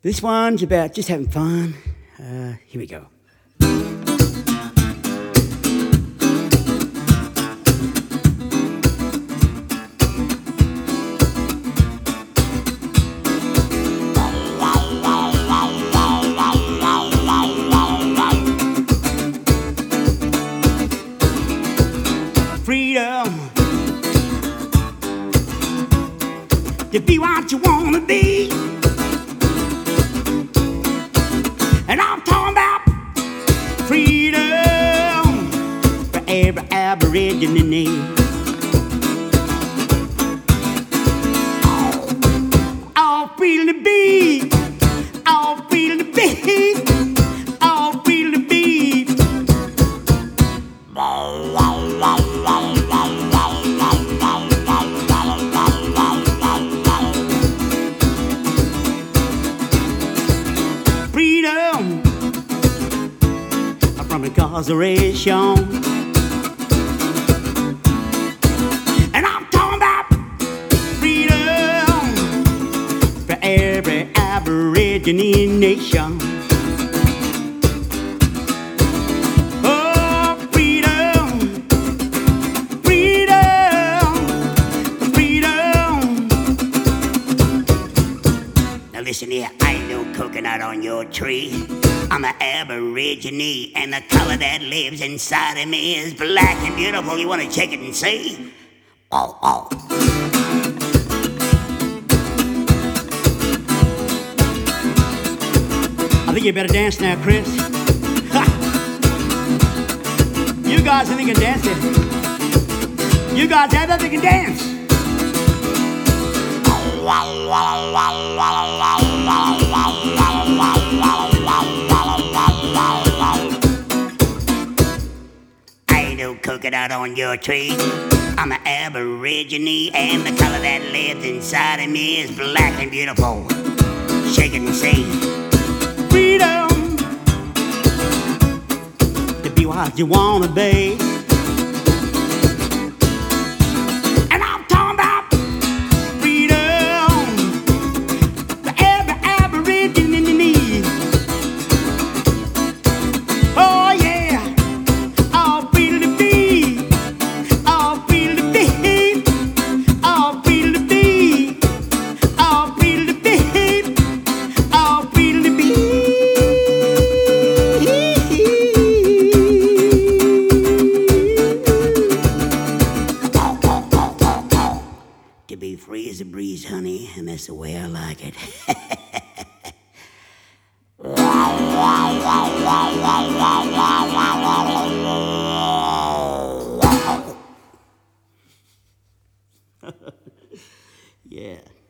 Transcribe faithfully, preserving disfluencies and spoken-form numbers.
This one's about just having fun. Uh, here we go. Freedom to be what you want to be. And I'm talking about freedom for every Aborigine. All freedom to be, all freedom to be, all freedom to be. Freedom from incarceration. And I'm talking about freedom for every Aborigine nation. Oh, freedom, freedom, freedom. Now listen here, I ain't no coconut on your tree. I'm an Aborigine, and the color that lives inside of me is black and beautiful. You want to check it and see? Oh, oh. I think you better dance now, Chris. Ha! You guys think you can dance it? You guys have that they can dance. No coconut on your tree. I'm an Aborigine, and the color that lives inside of me is black and beautiful. Shake it and say, freedom to be what you wanna be. And I'm talking about freedom for every Aborigine in the need. Oh yeah. To be free as a breeze, honey, and that's the way I like it. Yeah.